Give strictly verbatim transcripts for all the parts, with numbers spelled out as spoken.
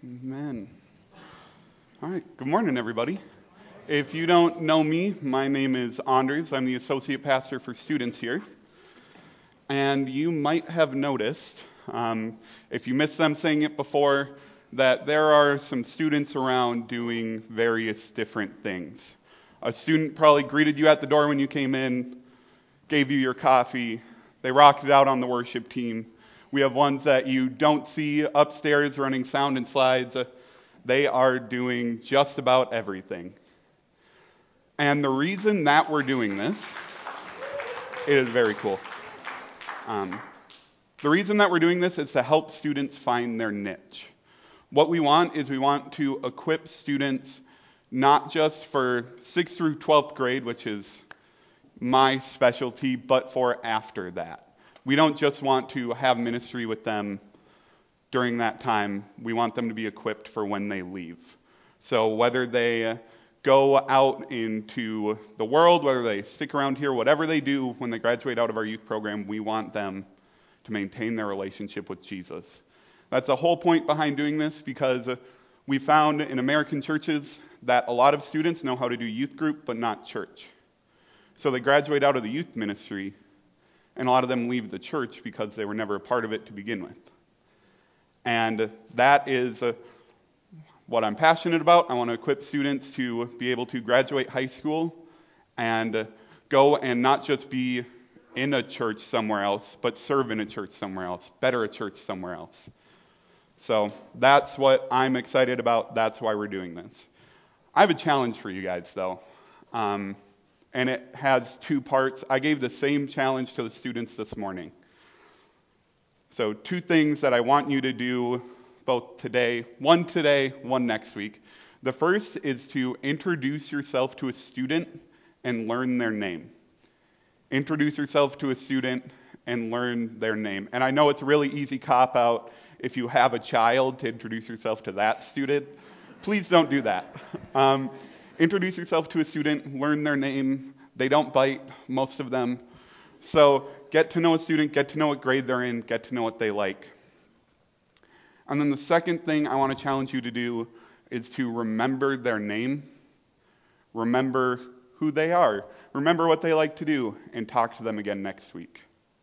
Amen. All right. Good morning, everybody. If you don't know me, my name is Andres. I'm the associate pastor for students here. And you might have noticed, um, if you missed them saying it before, that there are some students around doing various different things. A student probably greeted you at the door when you came in, gave you your coffee. They rocked it out on the worship team. We have ones that you don't see upstairs running sound and slides. Uh, They are doing just about everything. And the reason that we're doing this, it is very cool. Um, the reason that we're doing this is to help students find their niche. What we want is we want to equip students not just for sixth through twelfth grade, which is my specialty, but for after that. We don't just want to have ministry with them during that time. We want them to be equipped for when they leave. So whether they go out into the world, whether they stick around here, whatever they do when they graduate out of our youth program, we want them to maintain their relationship with Jesus. That's the whole point behind doing this, because we found in American churches that a lot of students know how to do youth group, but not church. So they graduate out of the youth ministry, and a lot of them leave the church because they were never a part of it to begin with. And that is uh, what I'm passionate about. I want to equip students to be able to graduate high school and uh, go and not just be in a church somewhere else, but serve in a church somewhere else, better a church somewhere else. So that's what I'm excited about. That's why we're doing this. I have a challenge for you guys, though. Um, and it has two parts. I gave the same challenge to the students this morning. So two things that I want you to do both today, one today, one next week. The first is to introduce yourself to a student and learn their name. Introduce yourself to a student and learn their name. And I know it's a really easy cop-out if you have a child to introduce yourself to that student. Please don't do that. Um, introduce yourself to a student, learn their name. They don't bite, most of them. So get to know a student, get to know what grade they're in, get to know what they like. And then the second thing I want to challenge you to do is to remember their name, remember who they are, remember what they like to do, and talk to them again next week.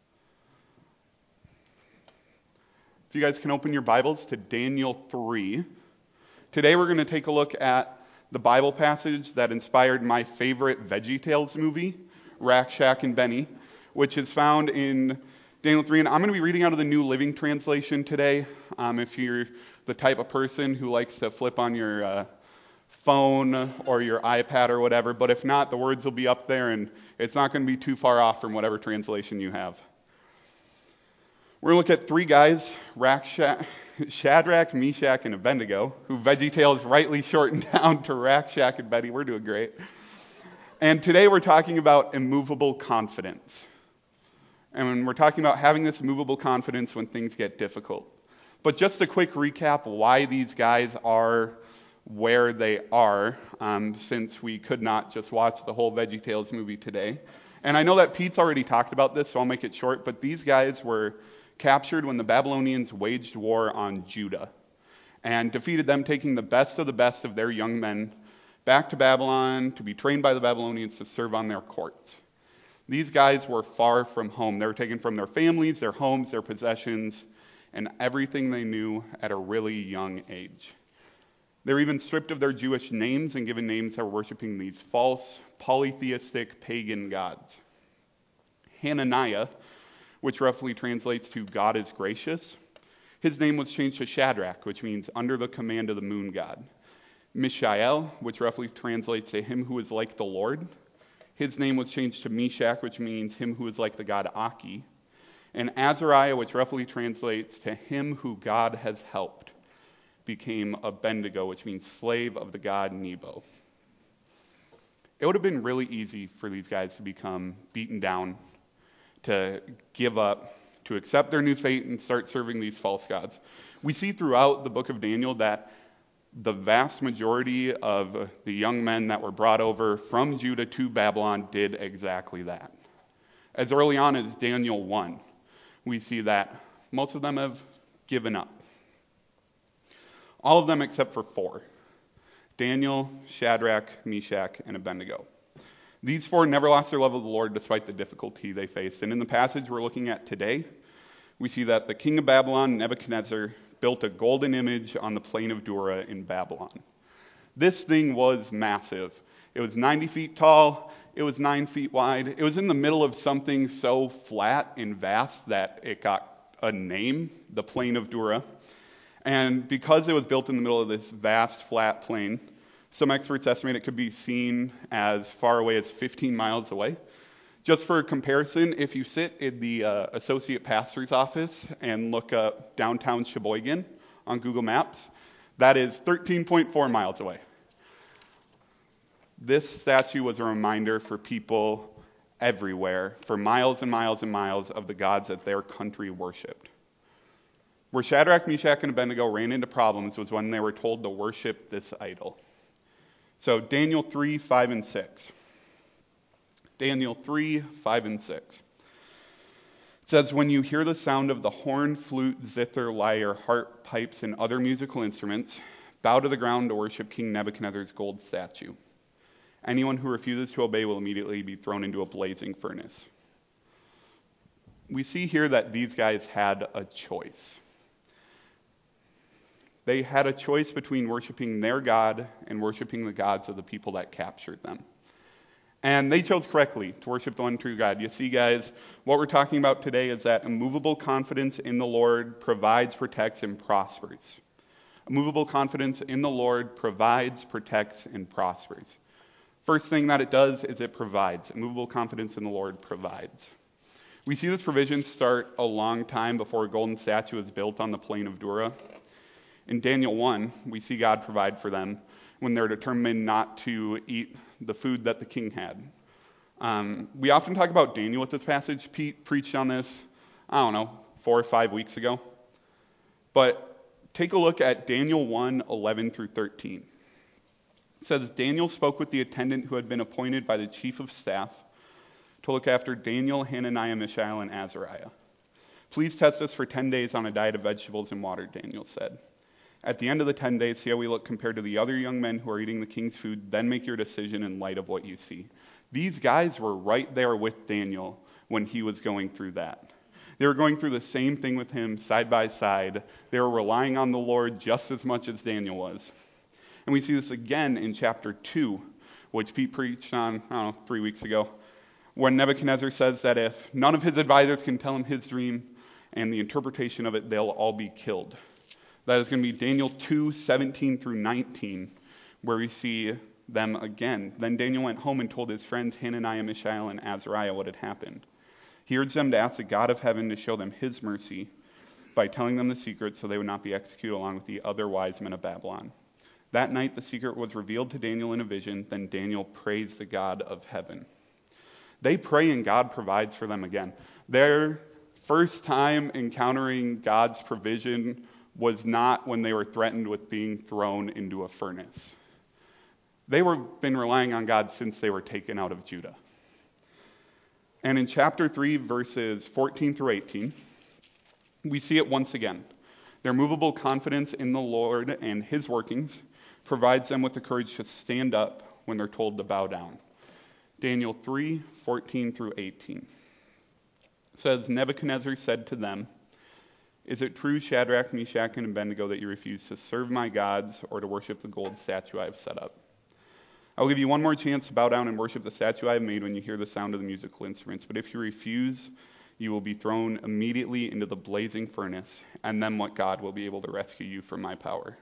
If you guys can open your Bibles to Daniel three. Today we're going to take a look at the Bible passage that inspired my favorite VeggieTales movie, Rack, Shack, and Benny, which is found in Daniel three. And I'm going to be reading out of the New Living Translation today. Um, if you're the type of person who likes to flip on your uh, phone or your iPad or whatever, but if not, the words will be up there, and it's not going to be too far off from whatever translation you have. We're going to look at three guys, Rack, Shack, Shadrach, Meshach, and Abednego, who VeggieTales rightly shortened down to Rack, Shack, and Betty. We're doing great. And today we're talking about immovable confidence. And we're talking about having this immovable confidence when things get difficult. But just a quick recap why these guys are where they are, um, since we could not just watch the whole VeggieTales movie today. And I know that Pete's already talked about this, so I'll make it short, but these guys were captured when the Babylonians waged war on Judah and defeated them, taking the best of the best of their young men back to Babylon to be trained by the Babylonians to serve on their courts. These guys were far from home. They were taken from their families, their homes, their possessions, and everything they knew at a really young age. They were even stripped of their Jewish names and given names that were worshiping these false, polytheistic, pagan gods. Hananiah, which roughly translates to God is gracious, his name was changed to Shadrach, which means under the command of the moon god. Mishael, which roughly translates to him who is like the Lord, his name was changed to Meshach, which means him who is like the god Aki. And Azariah, which roughly translates to him who God has helped, became Abednego, which means slave of the god Nebo. It would have been really easy for these guys to become beaten down, to give up, to accept their new fate and start serving these false gods. We see throughout the book of Daniel that the vast majority of the young men that were brought over from Judah to Babylon did exactly that. As early on as Daniel one, we see that most of them have given up. All of them except for four: Daniel, Shadrach, Meshach, and Abednego. These four never lost their love of the Lord despite the difficulty they faced. And in the passage we're looking at today, we see that the king of Babylon, Nebuchadnezzar, built a golden image on the plain of Dura in Babylon. This thing was massive. It was ninety feet tall. It was nine feet wide. It was in the middle of something so flat and vast that it got a name, the plain of Dura. And because it was built in the middle of this vast, flat plain, some experts estimate it could be seen as far away as fifteen miles away. Just for comparison, if you sit in the uh, associate pastor's office and look up downtown Sheboygan on Google Maps, that is thirteen point four miles away. This statue was a reminder for people everywhere, for miles and miles and miles, of the gods that their country worshipped. Where Shadrach, Meshach, and Abednego ran into problems was when they were told to worship this idol. So Daniel three, five, and six. Daniel three, five, and six. It says, "When you hear the sound of the horn, flute, zither, lyre, harp, pipes, and other musical instruments, bow to the ground to worship King Nebuchadnezzar's gold statue. Anyone who refuses to obey will immediately be thrown into a blazing furnace." We see here that these guys had a choice. They had a choice between worshiping their God and worshiping the gods of the people that captured them. And they chose correctly to worship the one true God. You see, guys, what we're talking about today is that immovable confidence in the Lord provides, protects, and prospers. Immovable confidence in the Lord provides, protects, and prospers. First thing that it does is it provides. Immovable confidence in the Lord provides. We see this provision start a long time before a golden statue was built on the plain of Dura. In Daniel one, we see God provide for them when they're determined not to eat the food that the king had. Um, we often talk about Daniel with this passage. Pete preached on this, I don't know, four or five weeks ago. But take a look at Daniel one, eleven through thirteen. It says, "Daniel spoke with the attendant who had been appointed by the chief of staff to look after Daniel, Hananiah, Mishael, and Azariah. 'Please test us for ten days on a diet of vegetables and water,' Daniel said. 'At the end of the ten days, see how we look compared to the other young men who are eating the king's food, then make your decision in light of what you see.'" These guys were right there with Daniel when he was going through that. They were going through the same thing with him side by side. They were relying on the Lord just as much as Daniel was. And we see this again in chapter two, which Pete preached on, I don't know, three weeks ago, when Nebuchadnezzar says that if none of his advisors can tell him his dream and the interpretation of it, they'll all be killed. That is going to be Daniel two, seventeen through nineteen, where we see them again. "Then Daniel went home and told his friends Hananiah, Mishael, and Azariah what had happened. He urged them to ask the God of heaven to show them his mercy by telling them the secret so they would not be executed along with the other wise men of Babylon. That night the secret was revealed to Daniel in a vision. Then Daniel praised the God of heaven." They pray and God provides for them again. Their first time encountering God's provision was not when they were threatened with being thrown into a furnace. They were been relying on God since they were taken out of Judah. And in chapter three, verses fourteen through eighteen, we see it once again. Their movable confidence in the Lord and his workings provides them with the courage to stand up when they're told to bow down. Daniel three, fourteen through eighteen. It says, "Nebuchadnezzar said to them, 'Is it true, Shadrach, Meshach, and Abednego, that you refuse to serve my gods or to worship the gold statue I have set up? I will give you one more chance to bow down and worship the statue I have made when you hear the sound of the musical instruments. But if you refuse, you will be thrown immediately into the blazing furnace, and then what God will be able to rescue you from my power?'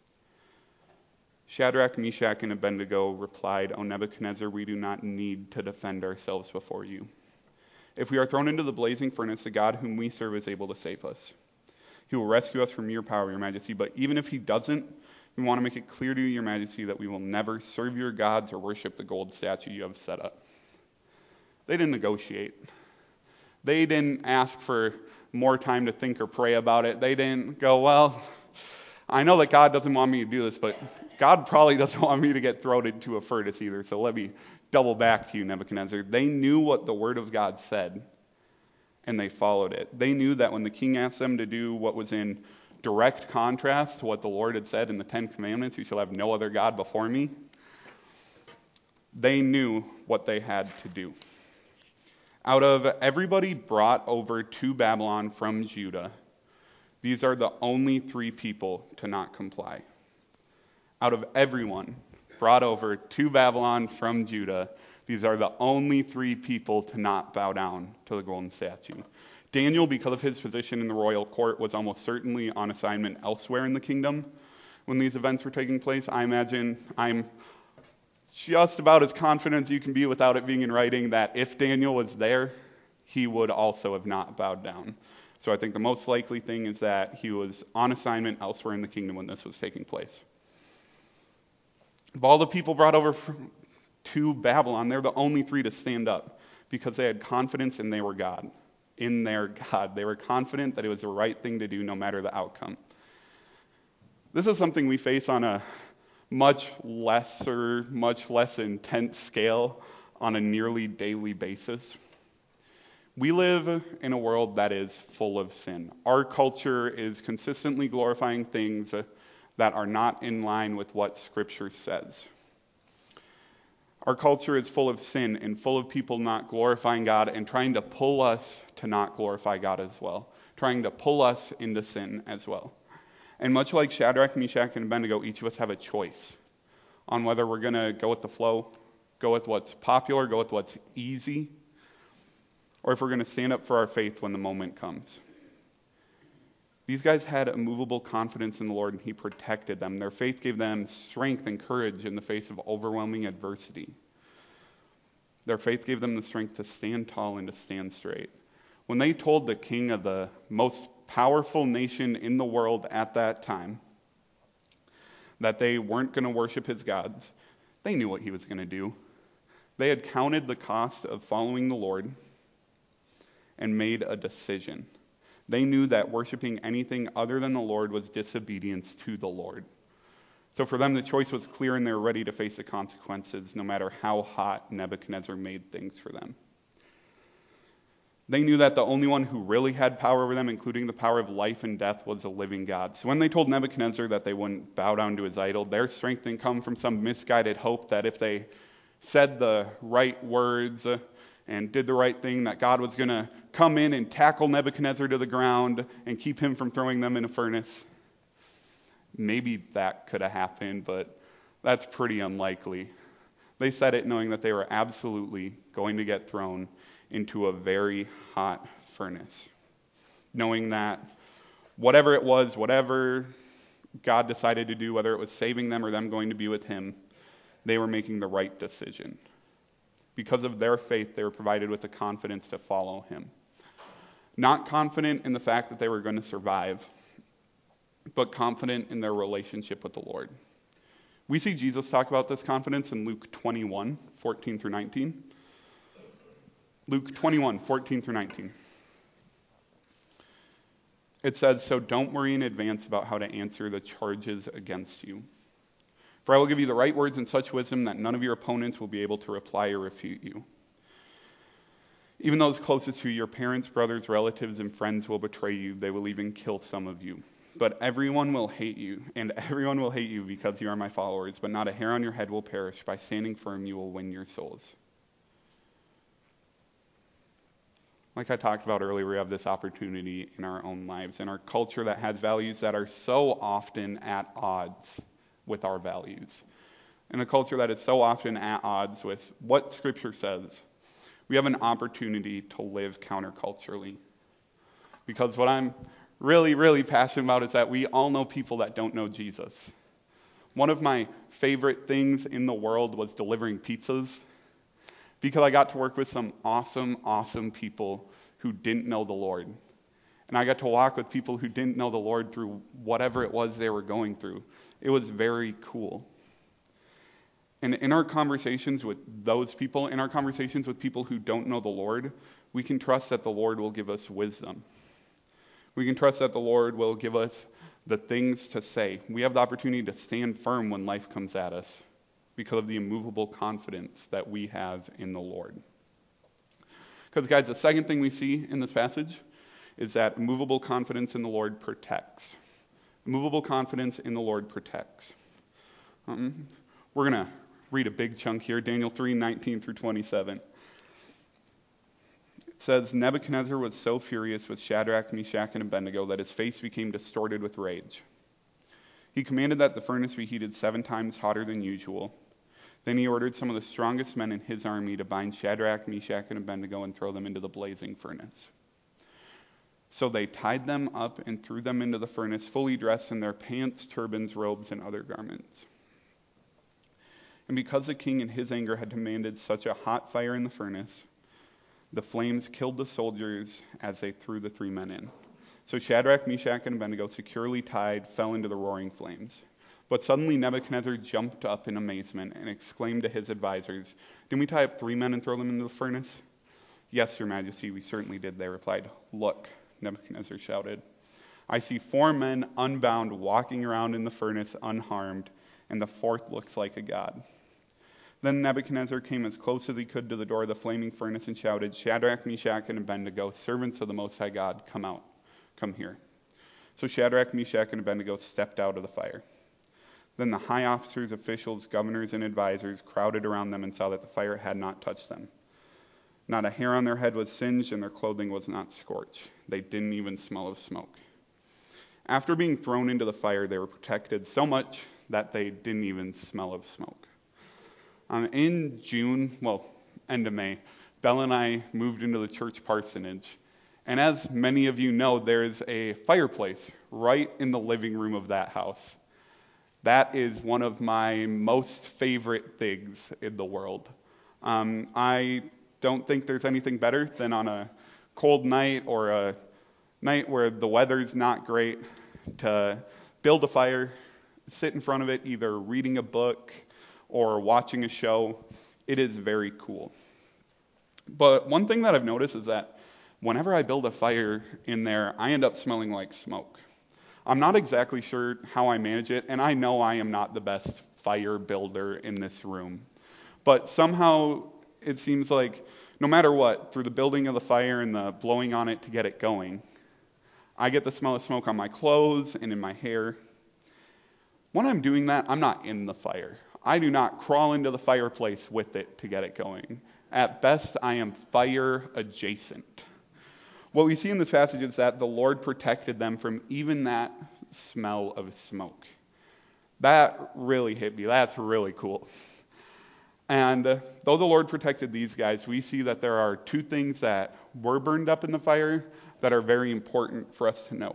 Shadrach, Meshach, and Abednego replied, 'O Nebuchadnezzar, we do not need to defend ourselves before you. If we are thrown into the blazing furnace, the God whom we serve is able to save us. He will rescue us from your power, your majesty. But even if he doesn't, we want to make it clear to you, your majesty, that we will never serve your gods or worship the gold statue you have set up.'" They didn't negotiate. They didn't ask for more time to think or pray about it. They didn't go, "Well, I know that God doesn't want me to do this, but God probably doesn't want me to get thrown into a furnace either, so let me double back to you, Nebuchadnezzar." They knew what the word of God said, and they followed it. They knew that when the king asked them to do what was in direct contrast to what the Lord had said in the Ten Commandments, you shall have no other God before me. They knew what they had to do. Out of everybody brought over to Babylon from Judah, these are the only three people to not comply. Out of everyone brought over to Babylon from Judah, these are the only three people to not bow down to the golden statue. Daniel, because of his position in the royal court, was almost certainly on assignment elsewhere in the kingdom when these events were taking place. I imagine I'm just about as confident as you can be without it being in writing that if Daniel was there, he would also have not bowed down. So I think the most likely thing is that he was on assignment elsewhere in the kingdom when this was taking place. Of all the people brought over from, to Babylon, they're the only three to stand up because they had confidence in they were God. In their God. They were confident that it was the right thing to do no matter the outcome. This is something we face on a much lesser, much less intense scale on a nearly daily basis. We live in a world that is full of sin. Our culture is consistently glorifying things that are not in line with what Scripture says. Our culture is full of sin and full of people not glorifying God and trying to pull us to not glorify God as well, trying to pull us into sin as well. And much like Shadrach, Meshach, and Abednego, each of us have a choice on whether we're going to go with the flow, go with what's popular, go with what's easy, or if we're going to stand up for our faith when the moment comes. These guys had immovable confidence in the Lord, and He protected them. Their faith gave them strength and courage in the face of overwhelming adversity. Their faith gave them the strength to stand tall and to stand straight. When they told the king of the most powerful nation in the world at that time that they weren't going to worship his gods, they knew what he was going to do. They had counted the cost of following the Lord and made a decision. They knew that worshiping anything other than the Lord was disobedience to the Lord. So for them, the choice was clear, and they were ready to face the consequences, no matter how hot Nebuchadnezzar made things for them. They knew that the only one who really had power over them, including the power of life and death, was a living God. So when they told Nebuchadnezzar that they wouldn't bow down to his idol, their strength didn't come from some misguided hope that if they said the right words and did the right thing, that God was going to come in and tackle Nebuchadnezzar to the ground and keep him from throwing them in a furnace. Maybe that could have happened, but that's pretty unlikely. They said it knowing that they were absolutely going to get thrown into a very hot furnace, knowing that whatever it was, whatever God decided to do, whether it was saving them or them going to be with him, they were making the right decision. Because of their faith, they were provided with the confidence to follow him. Not confident in the fact that they were going to survive, but confident in their relationship with the Lord. We see Jesus talk about this confidence in Luke twenty-one, fourteen through nineteen. Luke twenty-one, fourteen through nineteen. It says, "So don't worry in advance about how to answer the charges against you. For I will give you the right words and such wisdom that none of your opponents will be able to reply or refute you. Even those closest to you, your parents, brothers, relatives, and friends will betray you. They will even kill some of you. But everyone will hate you, and everyone will hate you because you are my followers. But not a hair on your head will perish. By standing firm, you will win your souls." Like I talked about earlier, we have this opportunity in our own lives, in our culture that has values that are so often at odds with our values. In a culture that is so often at odds with what Scripture says, we have an opportunity to live counterculturally. Because what I'm really, really passionate about is that we all know people that don't know Jesus. One of my favorite things in the world was delivering pizzas, because I got to work with some awesome, awesome people who didn't know the Lord. And I got to walk with people who didn't know the Lord through whatever it was they were going through. It was very cool. And in our conversations with those people, in our conversations with people who don't know the Lord, we can trust that the Lord will give us wisdom. We can trust that the Lord will give us the things to say. We have the opportunity to stand firm when life comes at us because of the immovable confidence that we have in the Lord. Because, guys, the second thing we see in this passage is that immovable confidence in the Lord protects. Immovable confidence in the Lord protects. Um, we're going to read a big chunk here, Daniel three, nineteen through twenty-seven. It says, Nebuchadnezzar was so furious with Shadrach, Meshach, and Abednego that his face became distorted with rage. He commanded that the furnace be heated seven times hotter than usual. Then he ordered some of the strongest men in his army to bind Shadrach, Meshach, and Abednego and throw them into the blazing furnace. So they tied them up and threw them into the furnace, fully dressed in their pants, turbans, robes, and other garments. And because the king in his anger had commanded such a hot fire in the furnace, the flames killed the soldiers as they threw the three men in. So Shadrach, Meshach, and Abednego, securely tied, fell into the roaring flames. But suddenly Nebuchadnezzar jumped up in amazement and exclaimed to his advisors, Didn't we tie up three men and throw them into the furnace? Yes, your majesty, we certainly did, they replied. Look, Nebuchadnezzar shouted, I see four men unbound walking around in the furnace unharmed, and the fourth looks like a god. Then Nebuchadnezzar came as close as he could to the door of the flaming furnace and shouted, Shadrach, Meshach, and Abednego, servants of the Most High God, come out, come here. So Shadrach, Meshach, and Abednego stepped out of the fire. Then the high officers, officials, governors, and advisors crowded around them and saw that the fire had not touched them. Not a hair on their head was singed, and their clothing was not scorched. They didn't even smell of smoke. After being thrown into the fire, they were protected so much that they didn't even smell of smoke. Um, in June, well, end of May, Bella and I moved into the church parsonage. And as many of you know, there's a fireplace right in the living room of that house. That is one of my most favorite things in the world. Um, I don't think there's anything better than on a cold night or a night where the weather's not great to build a fire, sit in front of it, either reading a book or watching a show. It is very cool. But one thing that I've noticed is that whenever I build a fire in there, I end up smelling like smoke. I'm not exactly sure how I manage it, and I know I am not the best fire builder in this room. But somehow it seems like no matter what, through the building of the fire and the blowing on it to get it going, I get the smell of smoke on my clothes and in my hair. When I'm doing that, I'm not in the fire. I do not crawl into the fireplace with it to get it going. At best, I am fire adjacent. What we see in this passage is that the Lord protected them from even that smell of smoke. That really hit me. That's really cool. And uh, though the Lord protected these guys, we see that there are two things that were burned up in the fire that are very important for us to note.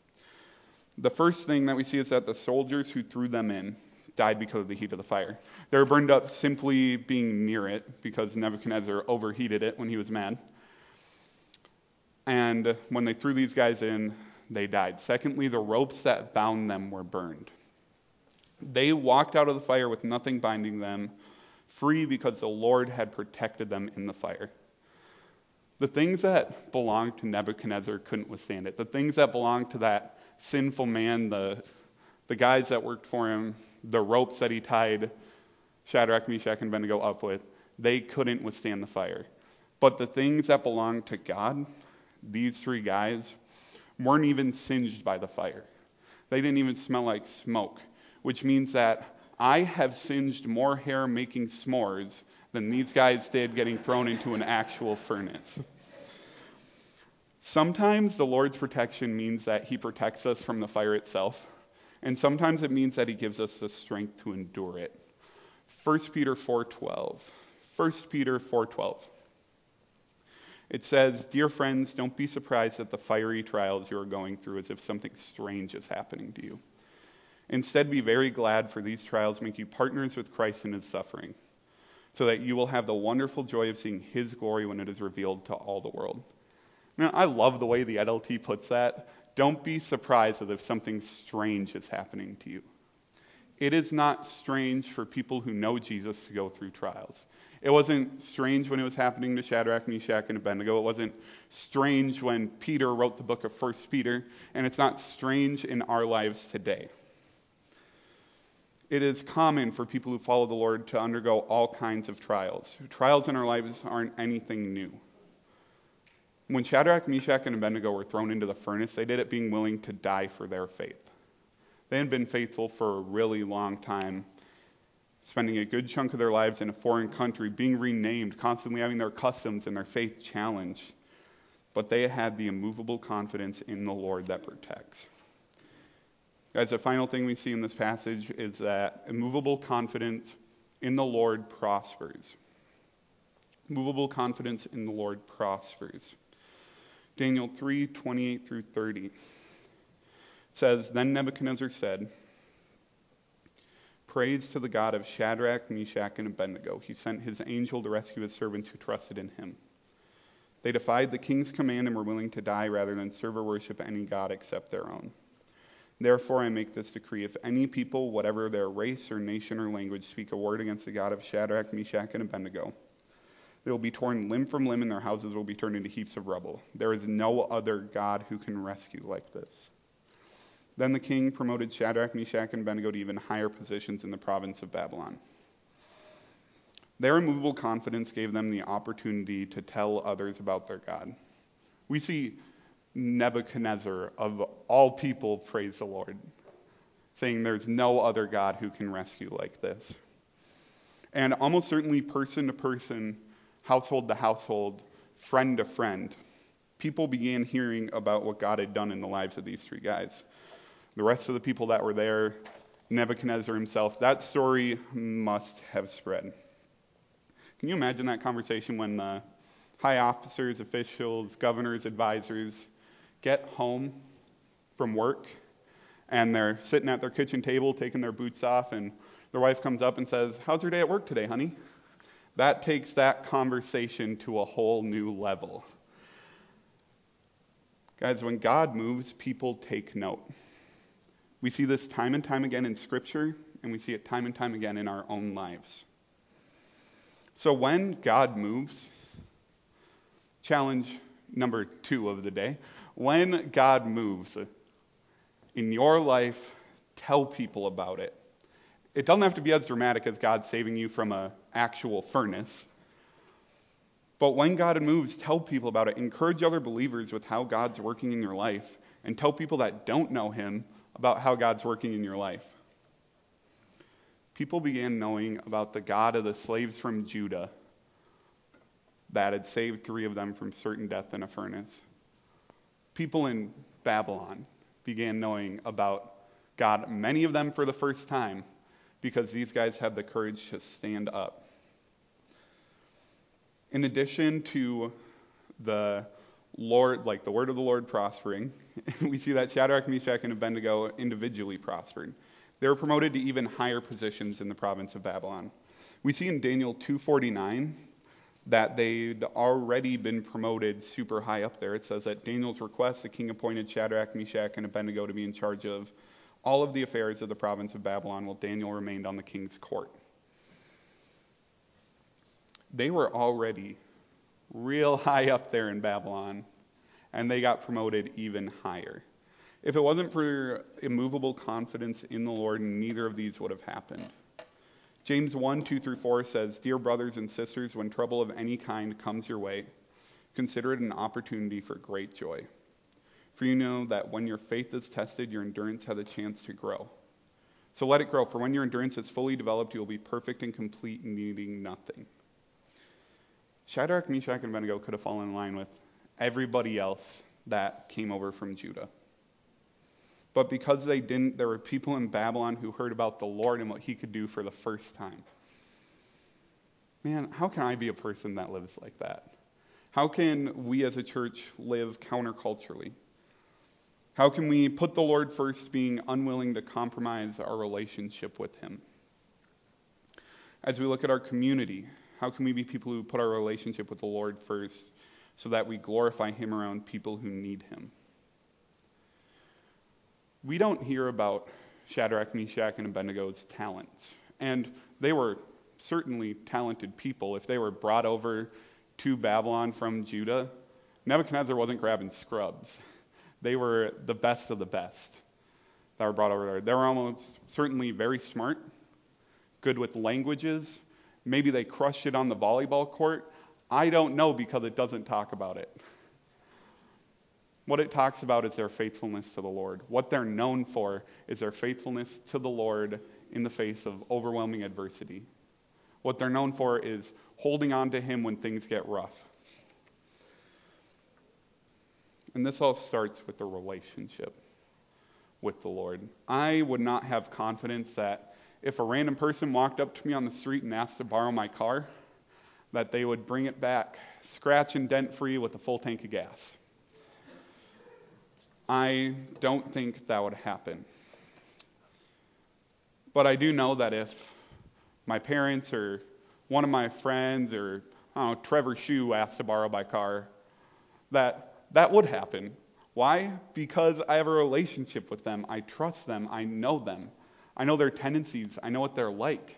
The first thing that we see is that the soldiers who threw them in died because of the heat of the fire. They were burned up simply being near it because Nebuchadnezzar overheated it when he was mad. And when they threw these guys in, they died. Secondly, the ropes that bound them were burned. They walked out of the fire with nothing binding them, free because the Lord had protected them in the fire. The things that belonged to Nebuchadnezzar couldn't withstand it. The things that belonged to that sinful man, the, the guys that worked for him, the ropes that he tied Shadrach, Meshach, and Abednego up with, they couldn't withstand the fire. But the things that belonged to God, these three guys, weren't even singed by the fire. They didn't even smell like smoke, which means that I have singed more hair making s'mores than these guys did getting thrown into an actual furnace. Sometimes the Lord's protection means that he protects us from the fire itself, and sometimes it means that he gives us the strength to endure it. First Peter four twelve. First Peter four twelve. It says, Dear friends, don't be surprised at the fiery trials you are going through as if something strange is happening to you. Instead, be very glad, for these trials make you partners with Christ in his suffering, so that you will have the wonderful joy of seeing his glory when it is revealed to all the world. Now, I love the way the N L T puts that. Don't be surprised as if something strange is happening to you. It is not strange for people who know Jesus to go through trials. It wasn't strange when it was happening to Shadrach, Meshach, and Abednego. It wasn't strange when Peter wrote the book of First Peter, and it's not strange in our lives today. It is common for people who follow the Lord to undergo all kinds of trials. Trials in our lives aren't anything new. When Shadrach, Meshach, and Abednego were thrown into the furnace, they did it being willing to die for their faith. They had been faithful for a really long time, spending a good chunk of their lives in a foreign country, being renamed, constantly having their customs and their faith challenged. But they had the immovable confidence in the Lord that protects. Guys, the final thing we see in this passage is that immovable confidence in the Lord prospers. Movable confidence in the Lord prospers. Daniel three, twenty-eight through thirty says, Then Nebuchadnezzar said, Praise to the God of Shadrach, Meshach, and Abednego. He sent his angel to rescue his servants who trusted in him. They defied the king's command and were willing to die rather than serve or worship any god except their own. Therefore I make this decree, if any people, whatever their race or nation or language, speak a word against the God of Shadrach, Meshach, and Abednego, they will be torn limb from limb and their houses will be turned into heaps of rubble. There is no other God who can rescue like this. Then the king promoted Shadrach, Meshach, and Abednego to even higher positions in the province of Babylon. Their immovable confidence gave them the opportunity to tell others about their God. We see Nebuchadnezzar, of all people, praise the Lord, saying there's no other God who can rescue like this. And almost certainly person to person, household to household, friend to friend, people began hearing about what God had done in the lives of these three guys. The rest of the people that were there, Nebuchadnezzar himself, that story must have spread. Can you imagine that conversation when the high officers, officials, governors, advisors get home from work and they're sitting at their kitchen table taking their boots off and their wife comes up and says, How's your day at work today, honey? That takes that conversation to a whole new level. Guys, when God moves, people take note. We see this time and time again in Scripture, and we see it time and time again in our own lives. So when God moves, challenge number two of the day, when God moves in your life, tell people about it. It doesn't have to be as dramatic as God saving you from an actual furnace. But when God moves, tell people about it. Encourage other believers with how God's working in your life, and tell people that don't know him about how God's working in your life. People began knowing about the God of the slaves from Judah that had saved three of them from certain death in a furnace. People in Babylon began knowing about God, many of them for the first time, because these guys had the courage to stand up. In addition to the Lord, like the word of the Lord prospering, we see that Shadrach, Meshach, and Abednego individually prospered. They were promoted to even higher positions in the province of Babylon. We see in Daniel two forty-nine that they'd already been promoted super high up there. It says at Daniel's request, the king appointed Shadrach, Meshach, and Abednego to be in charge of all of the affairs of the province of Babylon while Daniel remained on the king's court. They were already real high up there in Babylon, and they got promoted even higher. If it wasn't for immovable confidence in the Lord, neither of these would have happened. James one, two through four says, Dear brothers and sisters, when trouble of any kind comes your way, consider it an opportunity for great joy. For you know that when your faith is tested, your endurance has a chance to grow. So let it grow, for when your endurance is fully developed, you will be perfect and complete, needing nothing. Shadrach, Meshach, and Abednego could have fallen in line with everybody else that came over from Judah. But because they didn't, there were people in Babylon who heard about the Lord and what he could do for the first time. Man, how can I be a person that lives like that? How can we as a church live counterculturally? How can we put the Lord first, being unwilling to compromise our relationship with him? As we look at our community, how can we be people who put our relationship with the Lord first so that we glorify him around people who need him? We don't hear about Shadrach, Meshach, and Abednego's talents. And they were certainly talented people. If they were brought over to Babylon from Judah, Nebuchadnezzar wasn't grabbing scrubs. They were the best of the best that were brought over there. They were almost certainly very smart, good with languages. Maybe they crushed it on the volleyball court. I don't know because it doesn't talk about it. What it talks about is their faithfulness to the Lord. What they're known for is their faithfulness to the Lord in the face of overwhelming adversity. What they're known for is holding on to him when things get rough. And this all starts with the relationship with the Lord. I would not have confidence that if a random person walked up to me on the street and asked to borrow my car, that they would bring it back scratch and dent free with a full tank of gas. I don't think that would happen. But I do know that if my parents or one of my friends or I don't know, Trevor Shue asked to borrow my car, that that would happen. Why? Because I have a relationship with them. I trust them. I know them. I know their tendencies. I know what they're like.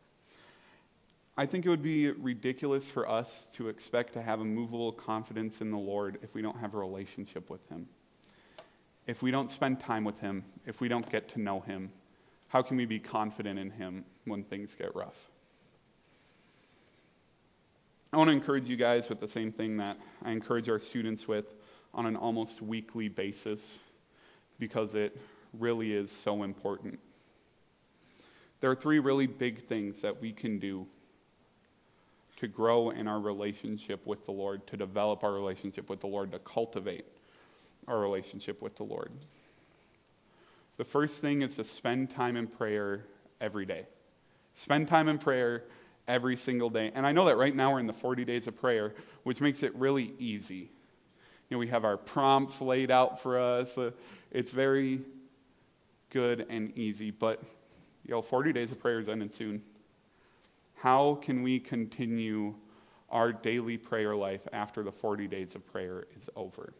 I think it would be ridiculous for us to expect to have a movable confidence in the Lord if we don't have a relationship with him. If we don't spend time with him, if we don't get to know him, how can we be confident in him when things get rough? I want to encourage you guys with the same thing that I encourage our students with on an almost weekly basis, because it really is so important. There are three really big things that we can do to grow in our relationship with the Lord, to develop our relationship with the Lord, to cultivate our relationship with the Lord. The first thing is to spend time in prayer every day. Spend time in prayer every single day. And I know that right now we're in the forty days of prayer, which makes it really easy. You know, we have our prompts laid out for us. Uh, it's very good and easy. But, you know, forty days of prayer is ending soon. How can we continue our daily prayer life after the forty days of prayer is over?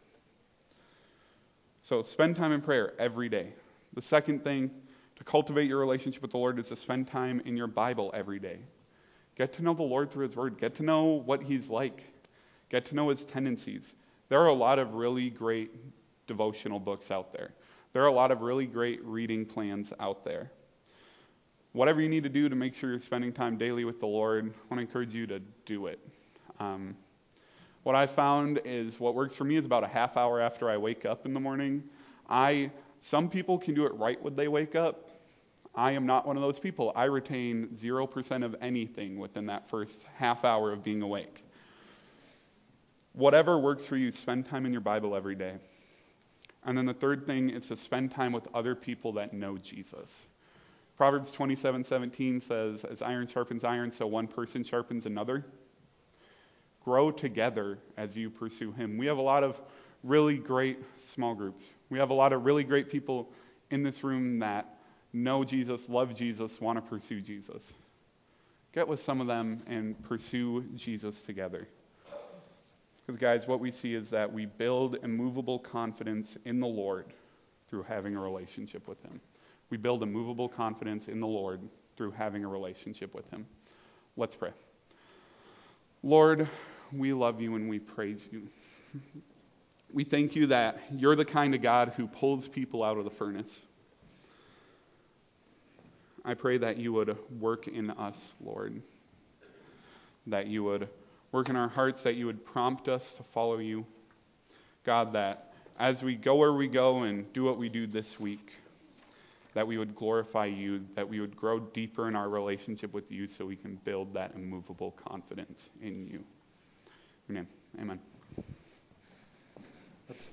So spend time in prayer every day. The second thing to cultivate your relationship with the Lord is to spend time in your Bible every day. Get to know the Lord through his word. Get to know what he's like. Get to know his tendencies. There are a lot of really great devotional books out there. There are a lot of really great reading plans out there. Whatever you need to do to make sure you're spending time daily with the Lord, I want to encourage you to do it. Um, what I found is what works for me is about a half hour after I wake up in the morning. I Some people can do it right when they wake up. I am not one of those people. I retain zero percent of anything within that first half hour of being awake. Whatever works for you, spend time in your Bible every day. And then the third thing is to spend time with other people that know Jesus. Proverbs twenty-seven seventeen says, as iron sharpens iron, so one person sharpens another. Grow together as you pursue him. We have a lot of really great small groups. We have a lot of really great people in this room that know Jesus, love Jesus, want to pursue Jesus. Get with some of them and pursue Jesus together. Because guys, what we see is that we build immovable confidence in the Lord through having a relationship with him. We build immovable confidence in the Lord through having a relationship with him. Let's pray. Lord, we love you and we praise you. We thank you that you're the kind of God who pulls people out of the furnace. I pray that you would work in us, Lord. That you would work in our hearts, that you would prompt us to follow you. God, that as we go where we go and do what we do this week, that we would glorify you, that we would grow deeper in our relationship with you so we can build that immovable confidence in you. Amen. Amen.